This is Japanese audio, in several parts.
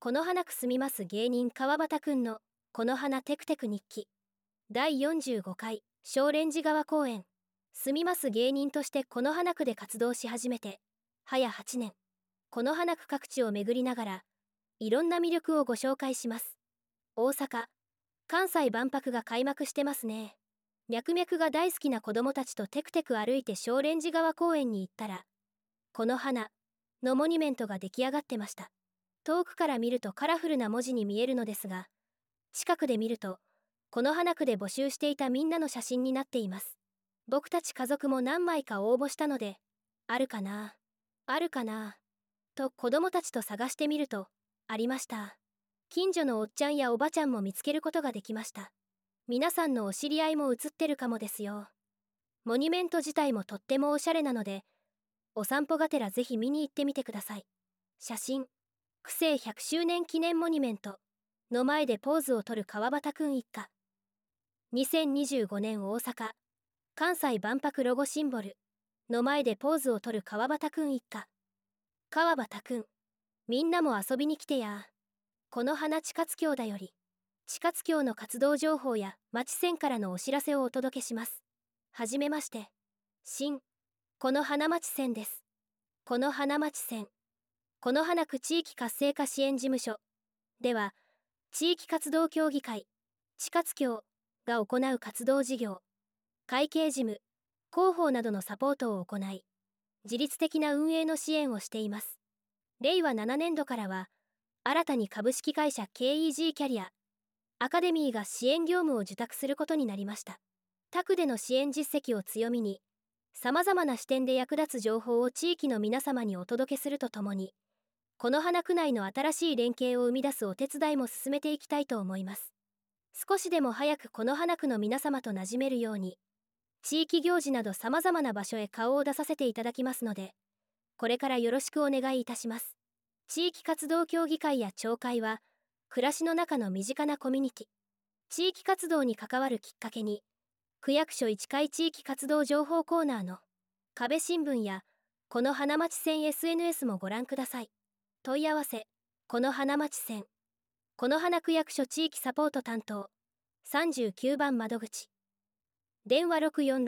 この花く住みます芸人川端くんのこの花テクテク日記第45回小蓮寺川公演。住みます芸人としてこの花区で活動し始めて早8年。この花区各地を巡りながらいろんな魅力をご紹介します。大阪・関西万博が開幕してますね。脈々が大好きな子供たちとテクテク歩いて小蓮寺川公園に行ったら、この花のモニュメントが出来上がってました。遠くから見るとカラフルな文字に見えるのですが、近くで見るとこの花区で募集していたみんなの写真になっています。僕たち家族も何枚か応募したので、あるかなと子供たちと探してみると、ありました。近所のおっちゃんやおばちゃんも見つけることができました。皆さんのお知り合いも写ってるかもですよ。モニュメント自体もとってもおしゃれなので、お散歩がてらぜひ見に行ってみてください。写真、区政100周年記念モニュメントの前でポーズをとる川端くん一家。2025年大阪・関西万博ロゴシンボルの前でポーズをとる川端くん一家。川端くん、みんなも遊びに来てや。この花地活協だより、地活協の活動情報や町線からのお知らせをお届けします。はじめまして。この花町線です。この花町線。この花区地域活性化支援事務所では、地域活動協議会、地活協が行う活動事業、会計事務、広報などのサポートを行い、自律的な運営の支援をしています。令和7年度からは、新たに株式会社 KEG キャリア、アカデミーが支援業務を受託することになりました。他区での支援実績を強みに、様々な視点で役立つ情報を地域の皆様にお届けするとともに、この花区内の新しい連携を生み出すお手伝いも進めていきたいと思います。少しでも早くこの花区の皆様と馴染めるように、地域行事など様々な場所へ顔を出させていただきますので、これからよろしくお願いいたします。地域活動協議会や町会は、暮らしの中の身近なコミュニティ、地域活動に関わるきっかけに、区役所1階地域活動情報コーナーの壁新聞や、この花町線 SNS もご覧ください。問い合わせ、この花町線。この花区役所地域サポート担当、39番窓口。電話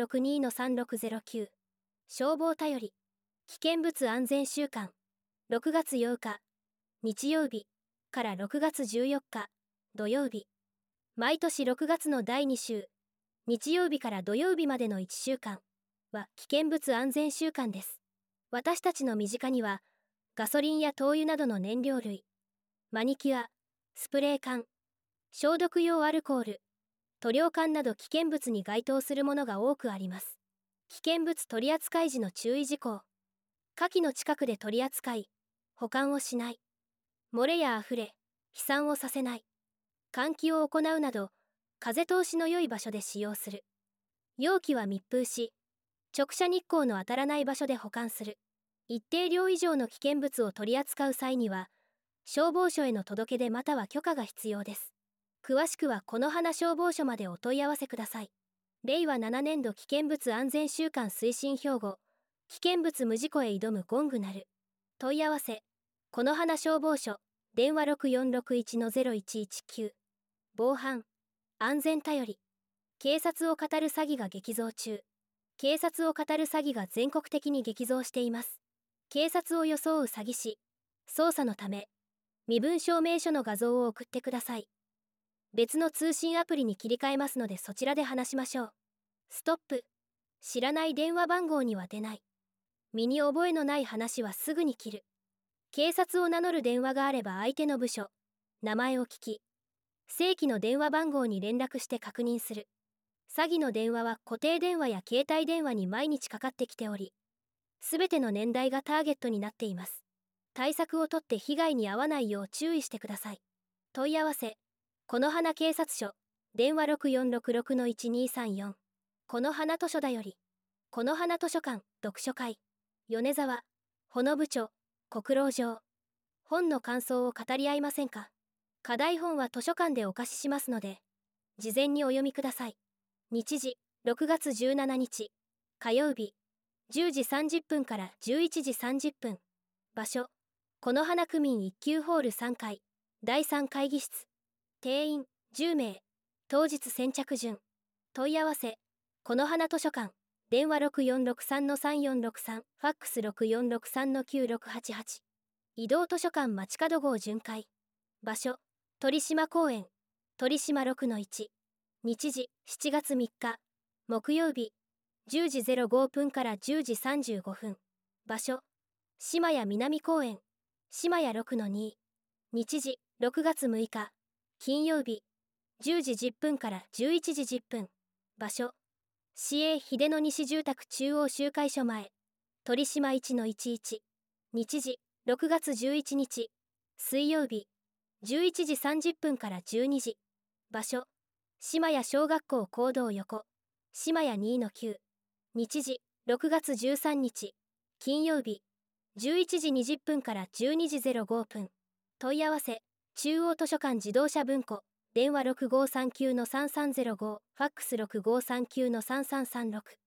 6462-3609。消防頼り。危険物安全週間。6月8日、日曜日から6月14日、土曜日。毎年6月の第2週、日曜日から土曜日までの1週間は危険物安全週間です。私たちの身近には、ガソリンや灯油などの燃料類、マニキュア、スプレー缶、消毒用アルコール、塗料缶など危険物に該当するものが多くあります。危険物取扱時の注意事項。火器の近くで取り扱い、保管をしない。漏れやあふれ、飛散をさせない。換気を行うなど、風通しの良い場所で使用する。容器は密封し、直射日光の当たらない場所で保管する。一定量以上の危険物を取り扱う際には、消防署への届け出または許可が必要です。詳しくはこの花消防署までお問い合わせください。令和7年度危険物安全週間推進標語、危険物無事故へ挑むゴング鳴る。問い合わせ、この花消防署、電話6461-0119。防犯、安全頼り。警察を語る詐欺が激増中。警察を語る詐欺が全国的に激増しています。警察を装う詐欺師、捜査のため、身分証明書の画像を送ってください。別の通信アプリに切り替えますのでそちらで話しましょう。ストップ。知らない電話番号には出ない。身に覚えのない話はすぐに切る。警察を名乗る電話があれば相手の部署、名前を聞き、正規の電話番号に連絡して確認する。詐欺の電話は固定電話や携帯電話に毎日かかってきており、すべての年代がターゲットになっています。対策をとって被害に遭わないよう注意してください。問い合わせ、この花警察署、電話6466-1234。この花図書だより、この花図書館、読書会、米沢、ほの部長、国老城。本の感想を語り合いませんか？課題本は図書館でお貸ししますので、事前にお読みください。日時、6月17日、火曜日、10時30分から11時30分。場所、この花区民1級ホール3階。 第3会議室。定員10名。当日先着順。問い合わせ。この花図書館。電話6463-3463、ファックス6463-9688。移動図書館街角号巡回。場所。鳥島公園。鳥島6-1。日時7月3日。木曜日。10時05分から10時35分。場所。島屋南公園。島屋6-2。日時6月6日。金曜日。10時10分から11時10分。場所。市営秀野西住宅中央集会所前。鳥島1-11。日時6月11日。水曜日。11時30分から12時。場所。島屋小学校講堂横。島屋2-9。日時6月13日。金曜日。11時20分から12時05分。問い合わせ。中央図書館自動車文庫。電話6539-3305、ファックス6539-3336。